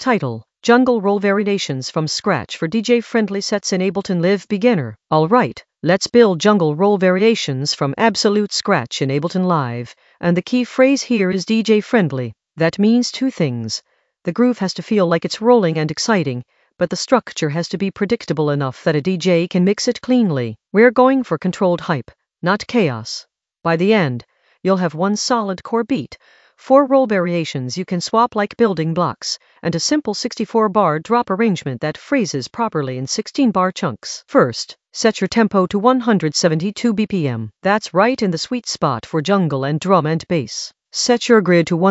Title: Jungle Roll Variations from Scratch for DJ-friendly sets in Ableton Live Beginner. Alright, let's build jungle roll variations from absolute scratch in Ableton Live. And the key phrase here is DJ-friendly. That means two things. The groove has to feel like it's rolling and exciting, but the structure has to be predictable enough that a DJ can mix it cleanly. We're going for controlled hype, not chaos. By the end, you'll have one solid core beat, 4 roll variations you can swap like building blocks, and a simple 64-bar drop arrangement that phrases properly in 16-bar chunks. First, set your tempo to 172 BPM. That's right in the sweet spot for jungle and drum and bass. Set your grid to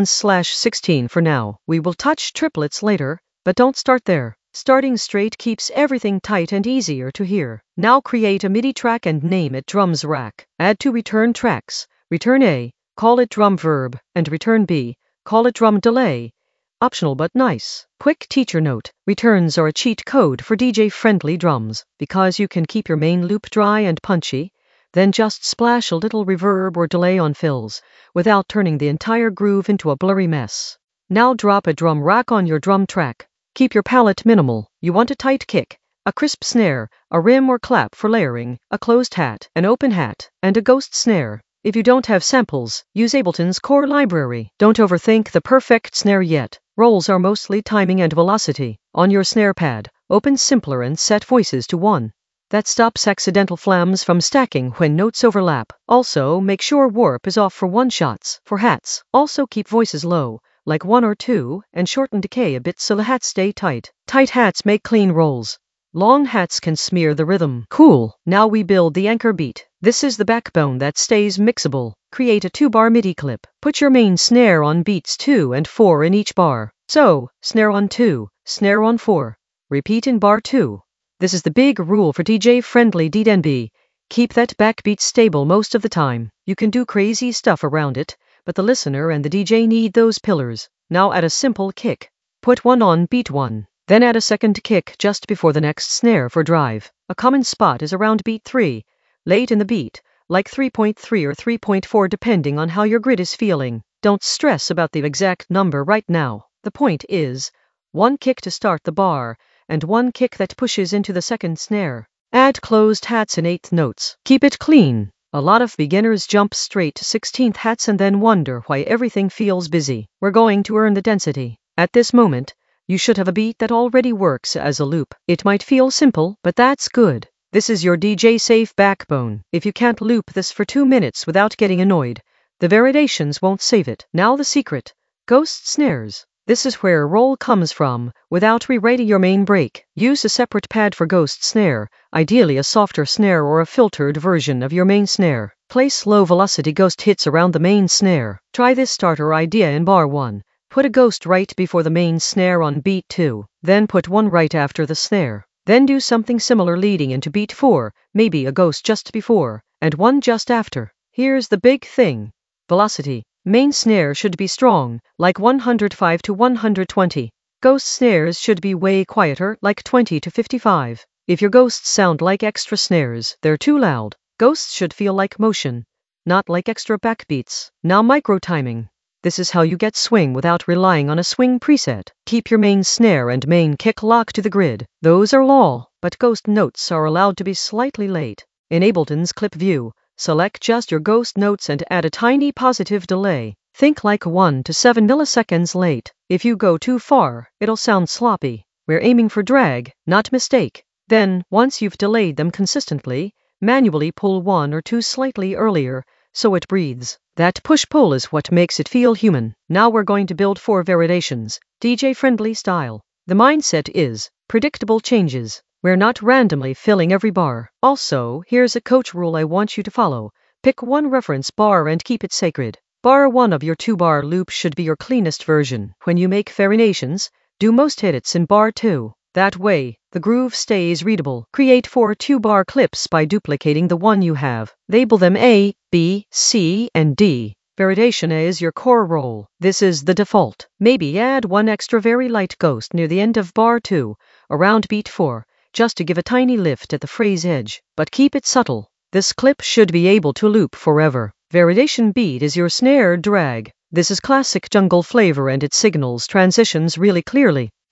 1/16 for now. We will touch triplets later, but don't start there. Starting straight keeps everything tight and easier to hear. Now create a MIDI track and name it Drums Rack. Add 2 return tracks. Return A, call it Drum Verb, and return B, call it Drum Delay. Optional but nice. Quick teacher note: returns are a cheat code for DJ-friendly drums. Because you can keep your main loop dry and punchy, then just splash a little reverb or delay on fills, without turning the entire groove into a blurry mess. Now drop a drum rack on your drum track. Keep your palette minimal. You want a tight kick, a crisp snare, a rim or clap for layering, a closed hat, an open hat, and a ghost snare. If you don't have samples, use Ableton's core library. Don't overthink the perfect snare yet. Rolls are mostly timing and velocity. On your snare pad, open Simpler and set voices to 1. That stops accidental flams from stacking when notes overlap. Also, make sure warp is off for one-shots. For hats, also keep voices low, like 1 or 2, and shorten decay a bit so the hats stay tight. Tight hats make clean rolls. Long hats can smear the rhythm. Cool. Now we build the anchor beat. This is the backbone that stays mixable. Create a 2-bar MIDI clip. Put your main snare on beats 2 and 4 in each bar. So, snare on 2, snare on 4. Repeat in bar 2. This is the big rule for DJ-friendly DNB. Keep that backbeat stable most of the time. You can do crazy stuff around it, but the listener and the DJ need those pillars. Now add a simple kick. Put one on beat 1. Then add a second kick just before the next snare for drive. A common spot is around beat 3, late in the beat, like 3.3 or 3.4 depending on how your grid is feeling. Don't stress about the exact number right now. The point is, 1 kick to start the bar, and 1 kick that pushes into the second snare. Add closed hats in 8th notes. Keep it clean. A lot of beginners jump straight to 16th hats and then wonder why everything feels busy. We're going to earn the density. At this moment, you should have a beat that already works as a loop. It might feel simple, but that's good. This is your DJ-safe backbone. If you can't loop this for 2 minutes without getting annoyed, the variations won't save it. Now the secret: ghost snares. This is where roll comes from, without rewriting your main break. Use a separate pad for ghost snare, ideally a softer snare or a filtered version of your main snare. Place low-velocity ghost hits around the main snare. Try this starter idea in bar 1. Put a ghost right before the main snare on beat 2, then put one right after the snare. Then do something similar leading into beat 4, maybe a ghost just before, and one just after. Here's the big thing: velocity. Main snare should be strong, like 105 to 120. Ghost snares should be way quieter, like 20 to 55. If your ghosts sound like extra snares, they're too loud. Ghosts should feel like motion, not like extra backbeats. Now micro timing. This is how you get swing without relying on a swing preset. Keep your main snare and main kick locked to the grid. Those are law, but ghost notes are allowed to be slightly late. In Ableton's clip view, select just your ghost notes and add a tiny positive delay. Think like 1 to 7 milliseconds late. If you go too far, it'll sound sloppy. We're aiming for drag, not mistake. Then, once you've delayed them consistently, manually pull 1 or 2 slightly earlier, so it breathes. That push-pull is what makes it feel human. Now we're going to build 4 variations, DJ-friendly style. The mindset is predictable changes. We're not randomly filling every bar. Also, here's a coach rule I want you to follow. Pick one reference bar and keep it sacred. Bar 1 of your 2-bar loop should be your cleanest version. When you make variations, do most edits in bar 2. That way, the groove stays readable. Create 4 2-bar clips by duplicating the one you have. Label them A, B, C, and D. Variation A is your core roll. This is the default. Maybe add 1 extra very light ghost near the end of bar 2, around beat 4, just to give a tiny lift at the phrase edge. But keep it subtle. This clip should be able to loop forever. Variation beat is your snare drag. This is classic jungle flavor and it signals transitions really clearly.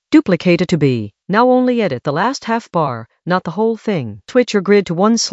Duplicate it to B. Now only edit the last half bar, not the whole thing. Switch your grid to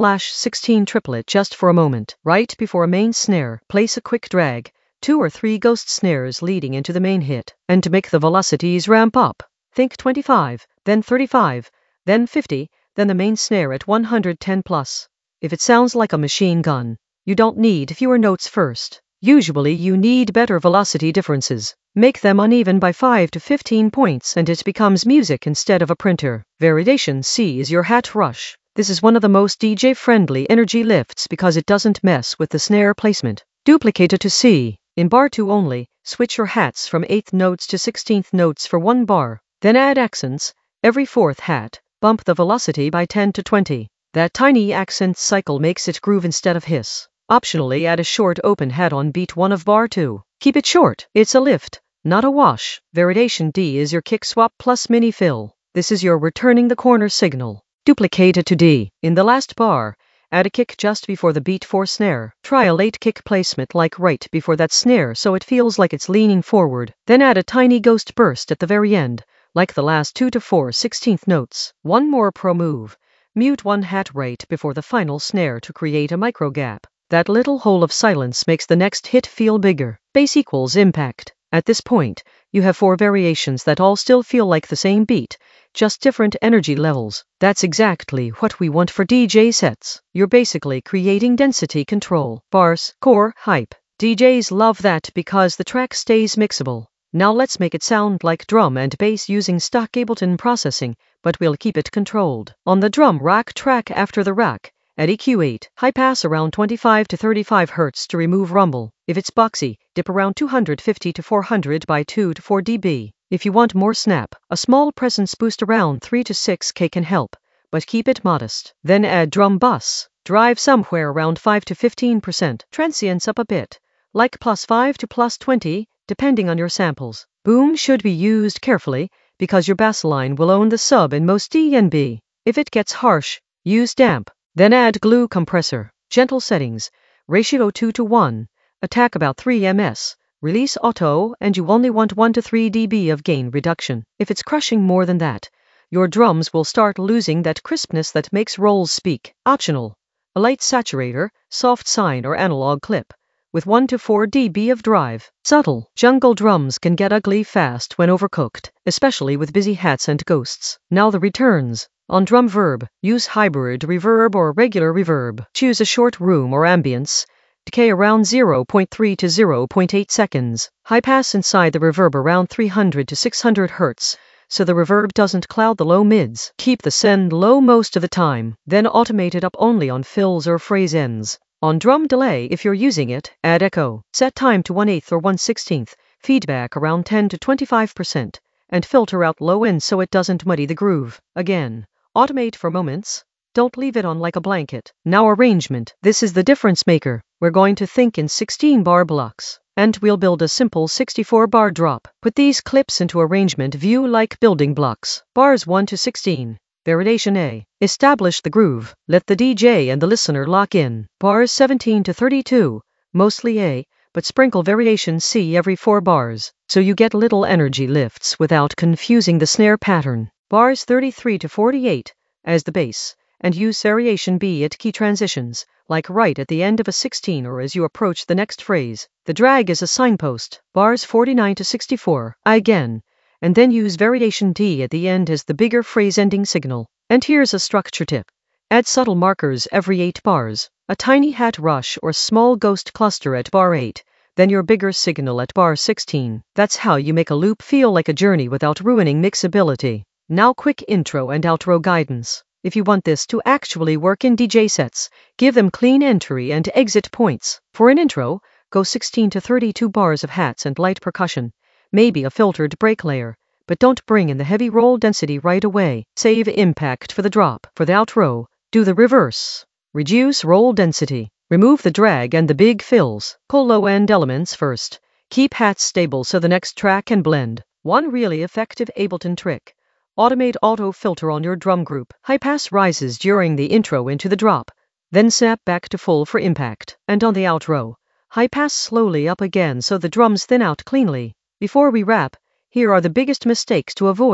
1/16 triplet just for a moment. Right before a main snare, place a quick drag, 2 or 3 ghost snares leading into the main hit. And to make the velocities ramp up, think 25, then 35, then 50, then the main snare at 110 plus. If it sounds like a machine gun, you don't need fewer notes first. Usually you need better velocity differences. Make them uneven by 5 to 15 points and it becomes music instead of a printer. Variation C is your hat rush. This is one of the most DJ-friendly energy lifts because it doesn't mess with the snare placement. Duplicate it to C. In bar 2 only, switch your hats from 8th notes to 16th notes for 1 bar. Then add accents. Every 4th hat, bump the velocity by 10 to 20. That tiny accent cycle makes it groove instead of hiss. Optionally add a short open hat on beat 1 of bar 2. Keep it short. It's a lift, not a wash. Variation D is your kick swap plus mini fill. This is your returning the corner signal. Duplicate it to D. In the last bar, add a kick just before the beat 4 snare. Try a late kick placement like right before that snare so it feels like it's leaning forward. Then add a tiny ghost burst at the very end, like the last 2 to 4 16th notes. One more pro move. Mute 1 hat right before the final snare to create a micro gap. That little hole of silence makes the next hit feel bigger. Bass equals impact. At this point, you have 4 variations that all still feel like the same beat, just different energy levels. That's exactly what we want for DJ sets. You're basically creating density control. Bars, core, hype. DJs love that because the track stays mixable. Now let's make it sound like drum and bass using stock Ableton processing, but we'll keep it controlled. On the drum rack track after the rack, at EQ8, high pass around 25 to 35 Hz to remove rumble. If it's boxy, dip around 250 to 400 by 2 to 4 dB. If you want more snap, a small presence boost around 3 to 6K can help, but keep it modest. Then add drum bus. Drive somewhere around 5 to 15%. Transients up a bit, like +5 to +20, depending on your samples. Boom should be used carefully, because your bass line will own the sub in most DNB. If it gets harsh, use damp. Then add glue compressor. Gentle settings. Ratio 2 to 1. Attack about 3 ms. Release auto and you only want 1 to 3 dB of gain reduction. If it's crushing more than that, your drums will start losing that crispness that makes rolls speak. Optional. A light saturator, soft sine or analog clip, with 1 to 4 dB of drive. Subtle. Jungle drums can get ugly fast when overcooked, especially with busy hats and ghosts. Now the returns. On drum verb, use hybrid reverb or regular reverb. Choose a short room or ambience. Decay around 0.3 to 0.8 seconds. High pass inside the reverb around 300 to 600 Hz, so the reverb doesn't cloud the low mids. Keep the send low most of the time, then automate it up only on fills or phrase ends. On drum delay, if you're using it, add echo. Set time to 1/8 or 1/16, feedback around 10 to 25%, and filter out low end so it doesn't muddy the groove. Again, automate for moments. Don't leave it on like a blanket. Now arrangement. This is the difference maker. We're going to think in 16-bar blocks. And we'll build a simple 64-bar drop. Put these clips into arrangement view like building blocks. Bars 1 to 16. Variation A. Establish the groove. Let the DJ and the listener lock in. Bars 17 to 32. Mostly A, but sprinkle variation C every 4 bars, so you get little energy lifts without confusing the snare pattern. Bars 33 to 48 as the bass, and use variation B at key transitions, like right at the end of a 16 or as you approach the next phrase. The drag is a signpost. Bars 49 to 64, again, and then use variation D at the end as the bigger phrase ending signal. And here's a structure tip. Add subtle markers every 8 bars, a tiny hat rush or small ghost cluster at bar 8, then your bigger signal at bar 16. That's how you make a loop feel like a journey without ruining mixability. Now quick intro and outro guidance. If you want this to actually work in DJ sets, give them clean entry and exit points. For an intro, go 16 to 32 bars of hats and light percussion, maybe a filtered break layer, but don't bring in the heavy roll density right away. Save impact for the drop. For the outro, do the reverse. Reduce roll density. Remove the drag and the big fills. Pull low-end elements first. Keep hats stable so the next track can blend. One really effective Ableton trick. Automate auto filter on your drum group. High pass rises during the intro into the drop, then snap back to full for impact. And on the outro, high pass slowly up again so the drums thin out cleanly. Before we wrap, here are the biggest mistakes to avoid.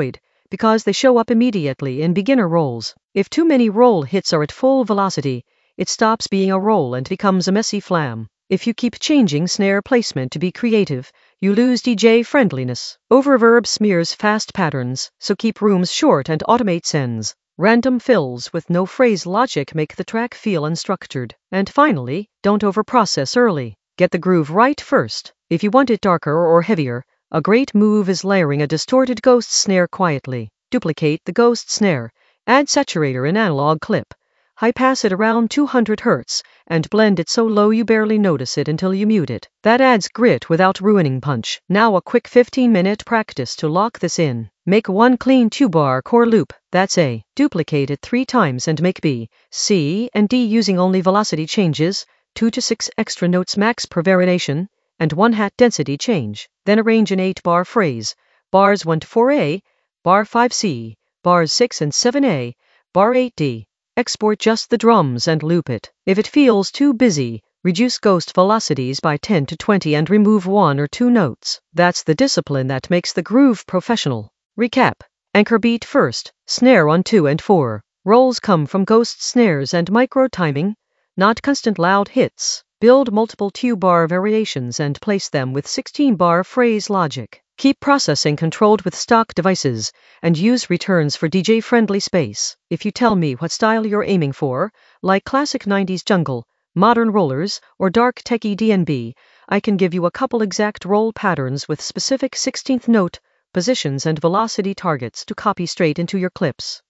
because they show up immediately in beginner rolls. If too many roll hits are at full velocity, it stops being a roll and becomes a messy flam. If you keep changing snare placement to be creative, you lose DJ friendliness. Oververb smears fast patterns, so keep rooms short and automate sends. Random fills with no phrase logic make the track feel unstructured. And finally, don't overprocess early. Get the groove right first. If you want it darker or heavier, a great move is layering a distorted ghost snare quietly. Duplicate the ghost snare, add saturator in analog clip. High pass it around 200 Hz, and blend it so low you barely notice it until you mute it. That adds grit without ruining punch. Now a quick 15-minute practice to lock this in. Make one clean 2-bar core loop, that's A. Duplicate it 3 times and make B, C, and D using only velocity changes, 2 to 6 extra notes max per variation, and 1 hat density change. Then arrange an 8-bar phrase, bars 1 to 4A, bar 5C, bars 6 and 7A, bar 8D. Export just the drums and loop it. If it feels too busy, reduce ghost velocities by 10 to 20 and remove 1 or 2 notes. That's the discipline that makes the groove professional. Recap. Anchor beat first, snare on 2 and 4. Rolls come from ghost snares and micro timing, not constant loud hits. Build multiple 2-bar variations and place them with 16-bar phrase logic. Keep processing controlled with stock devices, and use returns for DJ-friendly space. If you tell me what style you're aiming for, like classic 90s jungle, modern rollers, or dark techie DnB, I can give you a couple exact roll patterns with specific 16th note, positions and velocity targets to copy straight into your clips.